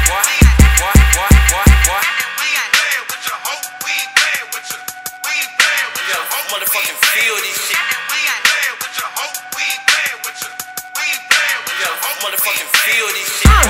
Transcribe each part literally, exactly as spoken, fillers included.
Motherfucking feel this shit. Motherfucking feel this shit, boy.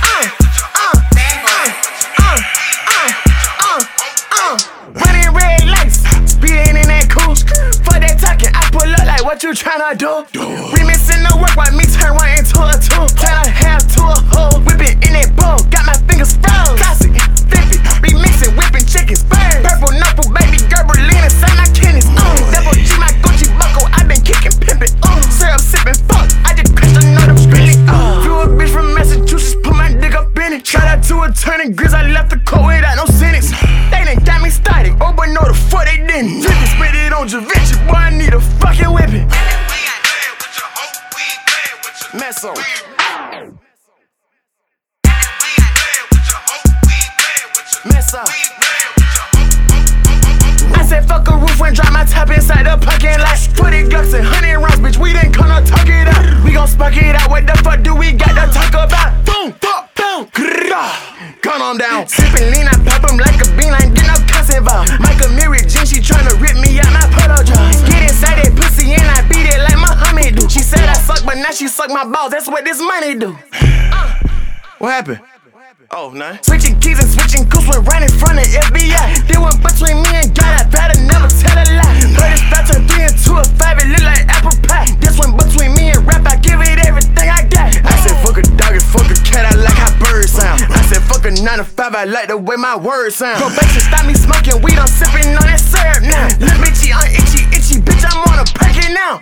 Running red lights, speeding in that coupe. Fuck that talking, I pull up like what you tryna do? Remixing the work, while me turn one into a two. Turn a half to a whole, whipping in that bowl. Got my fingers froze. Classic, flip it, remixing, whipping chickens, birds. Purple knuckle, baby girl, Berlin inside my kidneys. Uh, Double G, my Gucci buckle, I been kicking, pimping. Uh, syrup sipping, fuck, I just crashed another spinning. Uh, Flew a bitch from Massachusetts, put my dick up in it. Shout out to attorney Grizz, I left the court without no sentence. They done got me started, oh but no the fuck they didn't. Flip it, spit it on Javinci, boy I need a fucking whipping. Meso. Meso. I said fuck a roof and drop my top inside the parking lot. Forty Glocks and hundred rounds, bitch, we didn't come to talk it out. We gon' spark it out, what the fuck do we got to talk about? Boom, fuck, boom, grrrr. Gun on down, sippin' lean, I pop him like a bean, I ain't get no cuss involved. Micah Mary Jean, she tryna rip me out my polo jaws. Get inside that pussy and I beat it like Muhammad do. She said I suck, but now she suck my balls, that's what this money do. Uh, what happened? Oh, nothing. Switching keys and switching coops went right in front of F B I. They went between me and God, I better never tell a lie. But it's about to three and two or five, it look like apple pie. This one between me and rap, I give it everything I got. I said fuck a dog and fuck a cat, I like how birds sound. I said fuck a nine to five, I like the way my words sound. Probation stop me smoking weed, I'm sipping on that syrup now. Little bitchy, I'm itchy, itchy, bitch, I'm on a packet now.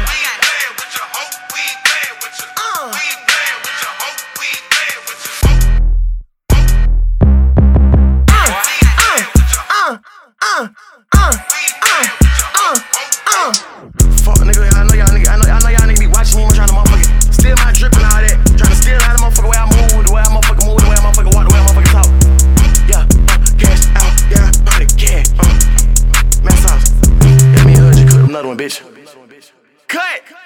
Fuck nigga, I know y'all nigga, I know, I know y'all nigga be watching me, I'm trying to motherfucking steal my drip and all that. Trying to steal out of motherfucker way I move, the way I motherfucking move, the way I motherfucking walk, the way I motherfucking talk. Yeah, uh, cash out, yeah, party, cash, uh, man sauce. Yeah, me and her just cooked another one, bitch. Cut!